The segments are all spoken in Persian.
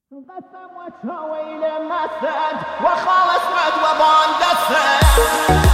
قسم و چاویل مسد و خالص مد و باندسد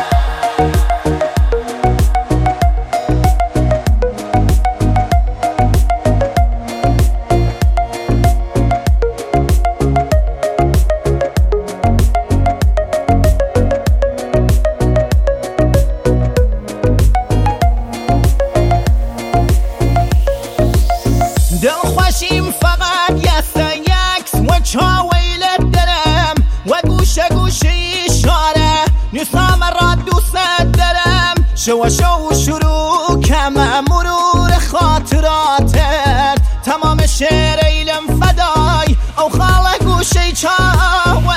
دل خوشیم فقط یسته یکس و چاویلت دارم و گوشه گوشه اشاره نیستم را دوست دارم شو شروع کم مرور خاطراتت تمام شعر ایلم فدای او خاله گوشه چاوه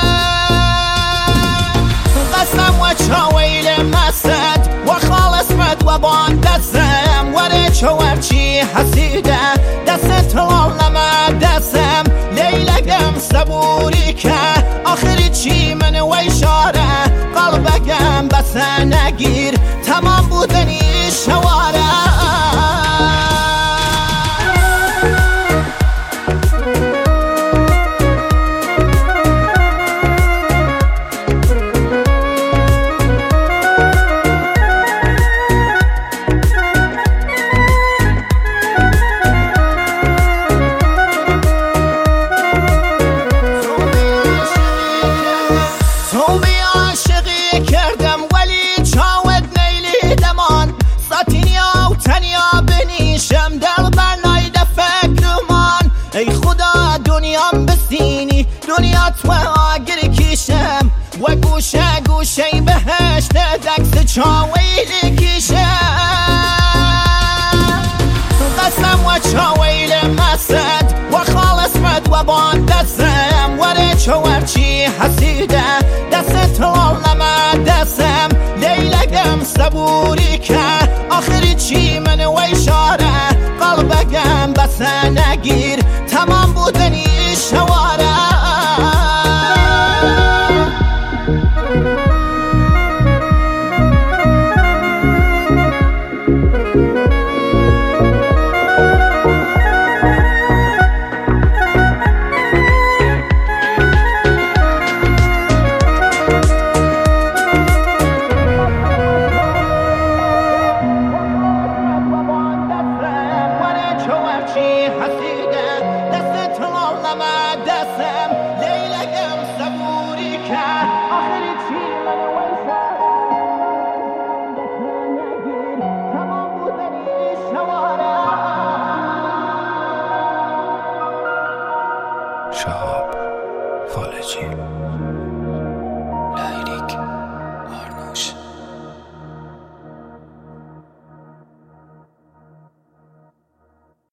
قسم و چاویل مسد و خالص مد و باندسم وره چوارچی حسیده دست طلال نما دستم لیلگم صبوری که آخری چی من و اشاره قلبگم بس نگیر تمام بودنی شواره کردم ولی چاوت نیلی دمان ساتینیا و تنیا بنیشم دل برنای فکرمان ای خدا دنیام بسینی دنیا تو آگر کشم و گوشه گوشه بهشت دکس چاویل کشم قسم و چاویل مسد و خالص مد و باندسم وره چوارچی حسیده دست طلال نما دستم لیلگم صبوری که آخری چی من و اشاره قلبگم بس نگیر تمام بودنی شواره حسیده دست طلال نما دستم لیلگم صبوری که آخری چی من و اشاره نگیر تمام بودنی شواره شهاب فالجی